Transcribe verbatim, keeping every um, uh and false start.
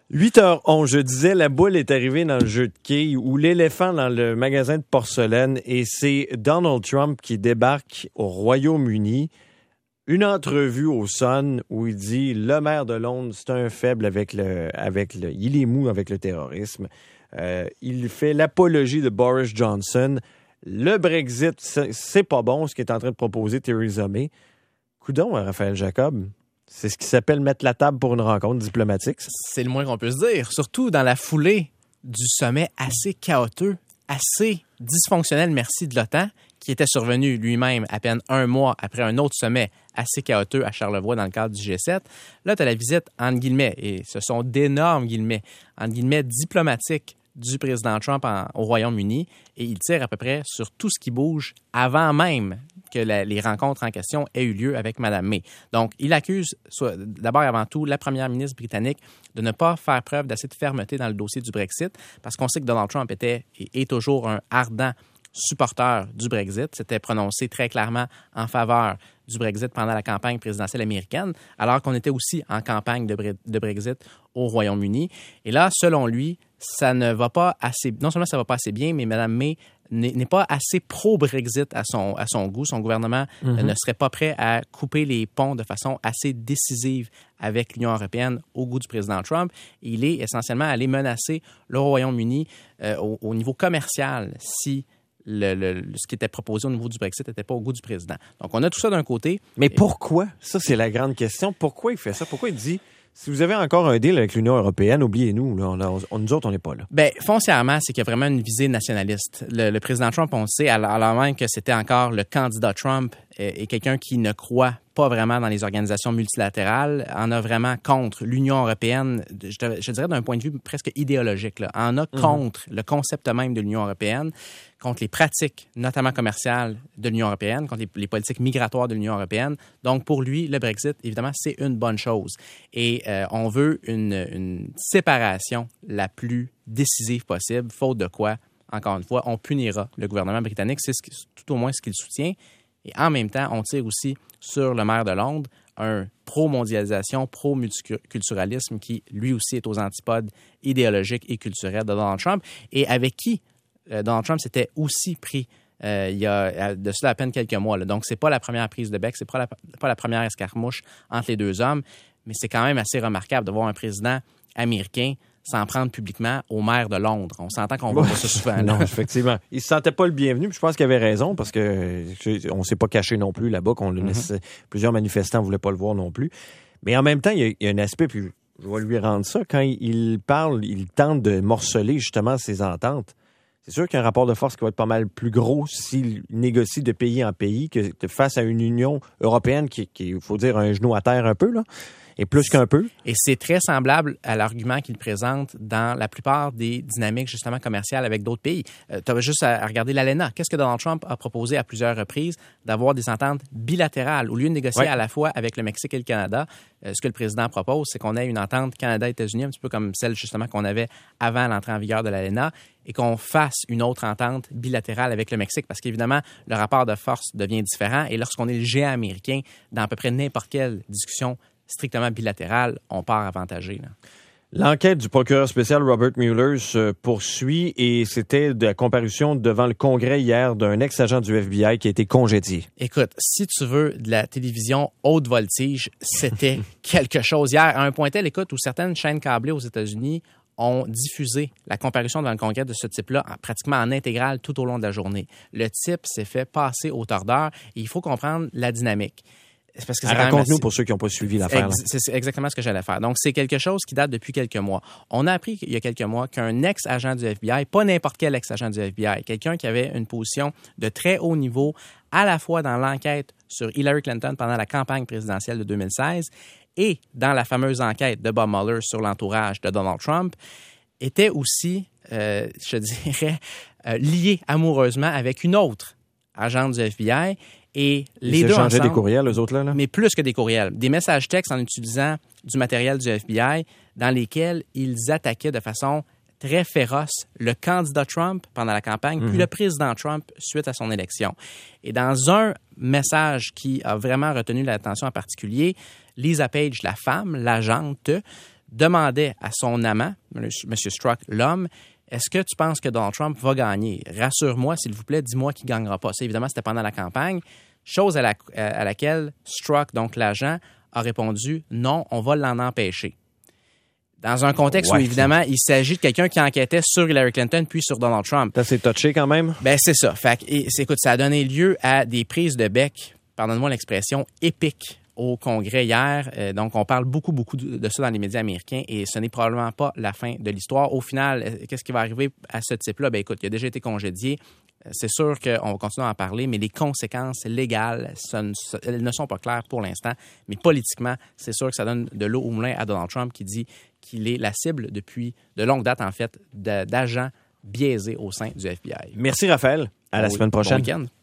huit heures onze, je disais, la boule est arrivée dans le jeu de quilles ou l'éléphant dans le magasin de porcelaine et c'est Donald Trump qui débarque au Royaume-Uni. Une entrevue au Sun où il dit « Le maire de Londres, c'est un faible avec le... avec le il est mou avec le terrorisme. Euh, » Il fait l'apologie de Boris Johnson. Le Brexit, c'est, c'est pas bon, ce qu'est en train de proposer Theresa May. Coudon, Raphaël Jacob. C'est ce qui s'appelle mettre la table pour une rencontre diplomatique. Ça. C'est le moins qu'on peut se dire. Surtout dans la foulée du sommet assez chaotique, assez dysfonctionnel, merci de l'OTAN, qui était survenu lui-même à peine un mois après un autre sommet assez chaotique à Charlevoix dans le cadre du G sept. Là, tu as la visite, entre guillemets, et ce sont d'énormes guillemets, entre guillemets, diplomatiques du président Trump en, au Royaume-Uni, et il tire à peu près sur tout ce qui bouge avant même que la, les rencontres en question aient eu lieu avec Mme May. Donc, il accuse soit, d'abord et avant tout la première ministre britannique de ne pas faire preuve d'assez de fermeté dans le dossier du Brexit, parce qu'on sait que Donald Trump était et est toujours un ardent supporter du Brexit, s'était prononcé très clairement en faveur du Brexit pendant la campagne présidentielle américaine, alors qu'on était aussi en campagne de, Bre- de Brexit au Royaume-Uni. Et là, selon lui, ça ne va pas assez... Non seulement ça ne va pas assez bien, mais Mme May n'est, n'est pas assez pro-Brexit à son, à son goût. Son gouvernement mm-hmm. ne serait pas prêt à couper les ponts de façon assez décisive avec l'Union européenne au goût du président Trump. Il est essentiellement allé menacer le Royaume-Uni euh, au, au niveau commercial si... Le, le, ce qui était proposé au niveau du Brexit n'était pas au goût du président. Donc, on a tout ça d'un côté. Mais pourquoi? Ça, c'est la grande question. Pourquoi il fait ça? Pourquoi il dit, si vous avez encore un deal avec l'Union européenne, oubliez-nous. Là, on, on, nous autres, on n'est pas là. Bien, foncièrement, c'est qu'il y a vraiment une visée nationaliste. Le, le président Trump, on le sait, alors, alors même que c'était encore le candidat Trump et, et quelqu'un qui ne croit pas vraiment dans les organisations multilatérales, en a vraiment contre l'Union européenne, je, je dirais d'un point de vue presque idéologique, là, en a mm-hmm. contre le concept même de l'Union européenne, contre les pratiques, notamment commerciales, de l'Union européenne, contre les, les politiques migratoires de l'Union européenne. Donc, pour lui, le Brexit, évidemment, c'est une bonne chose. Et euh, on veut une, une séparation la plus décisive possible, faute de quoi, encore une fois, on punira le gouvernement britannique, c'est ce qui, tout au moins ce qu'il soutient. Et en même temps, on tire aussi sur le maire de Londres, un pro-mondialisation, pro-multiculturalisme qui, lui aussi, est aux antipodes idéologiques et culturels de Donald Trump, et avec qui euh, Donald Trump s'était aussi pris euh, il y a de cela à peine quelques mois. Là. Donc, c'est pas la première prise de bec, c'est pas la, pas la première escarmouche entre les deux hommes, mais c'est quand même assez remarquable de voir un président américain s'en prendre publiquement au maire de Londres. On s'entend qu'on voit ouais. ça souvent. Là. Non, effectivement. Il se sentait pas le bienvenu, puis je pense qu'il avait raison, parce que on s'est pas caché non plus là-bas, qu'on le mm-hmm. laisse, plusieurs manifestants voulaient pas le voir non plus. Mais en même temps, il y a, il y a un aspect, puis je vais lui rendre ça, quand il parle, il tente de morceler justement ses ententes. C'est sûr qu'il y a un rapport de force qui va être pas mal plus gros s'il négocie de pays en pays que face à une Union européenne qui, il faut dire, a un genou à terre un peu, là. Et plus qu'un peu. Et c'est très semblable à l'argument qu'il présente dans la plupart des dynamiques justement commerciales avec d'autres pays. Euh, tu as juste à, à regarder l'ALENA. Qu'est-ce que Donald Trump a proposé à plusieurs reprises? D'avoir des ententes bilatérales. Au lieu de négocier ouais. à la fois avec le Mexique et le Canada, euh, ce que le président propose, c'est qu'on ait une entente Canada-États-Unis, un petit peu comme celle justement qu'on avait avant l'entrée en vigueur de l'ALENA, et qu'on fasse une autre entente bilatérale avec le Mexique. Parce qu'évidemment, le rapport de force devient différent. Et lorsqu'on est le géant américain, dans à peu près n'importe quelle discussion strictement bilatéral, on part avantagé. Là. L'enquête du procureur spécial Robert Mueller se poursuit et c'était de la comparution devant le Congrès hier d'un ex-agent du F B I qui a été congédié. Écoute, si tu veux de la télévision haute voltige, c'était quelque chose. Hier, à un point tel, écoute, où certaines chaînes câblées aux États-Unis ont diffusé la comparution devant le Congrès de ce type-là en, pratiquement en intégrale tout au long de la journée. Le type s'est fait passer au tordeur et il faut comprendre la dynamique. C'est parce que c'est raconte-nous assez... pour ceux qui n'ont pas suivi l'affaire. Ex- c'est exactement ce que j'allais faire. Donc, c'est quelque chose qui date depuis quelques mois. On a appris il y a quelques mois qu'un ex-agent du F B I, pas n'importe quel ex-agent du F B I, quelqu'un qui avait une position de très haut niveau, à la fois dans l'enquête sur Hillary Clinton pendant la campagne présidentielle de deux mille seize et dans la fameuse enquête de Bob Mueller sur l'entourage de Donald Trump, était aussi, euh, je dirais, euh, lié amoureusement avec une autre agente du F B I. Et les Ils deux ensemble, des courriels, eux autres, là, là? Mais plus que des courriels. Des messages textes en utilisant du matériel du F B I dans lesquels ils attaquaient de façon très féroce le candidat Trump pendant la campagne, mm-hmm. puis le président Trump suite à son élection. Et dans un message qui a vraiment retenu l'attention en particulier, Lisa Page, la femme, l'agente, demandait à son amant, M. Strzok, l'homme, est-ce que tu penses que Donald Trump va gagner? Rassure-moi, s'il vous plaît, dis-moi qu'il ne gagnera pas. Ça, évidemment, c'était pendant la campagne, chose à, la, à laquelle Strzok, donc l'agent, a répondu « Non, on va l'en empêcher ». Dans un contexte ouais. où, évidemment, il s'agit de quelqu'un qui enquêtait sur Hillary Clinton puis sur Donald Trump. Ça, c'est touché quand même? Ben c'est ça. Fait, et, écoute, ça a donné lieu à des prises de bec, pardonne-moi l'expression, épiques au Congrès hier. Euh, donc, on parle beaucoup, beaucoup de ça dans les médias américains et ce n'est probablement pas la fin de l'histoire. Au final, qu'est-ce qui va arriver à ce type-là? Ben écoute, il a déjà été congédié. C'est sûr qu'on va continuer à en parler, mais les conséquences légales, ça ne, elles ne sont pas claires pour l'instant. Mais politiquement, c'est sûr que ça donne de l'eau au moulin à Donald Trump qui dit qu'il est la cible depuis de longue date, en fait, d'agents biaisés au sein du F B I. Merci, Raphaël. À la bon, semaine prochaine. Bon week-end.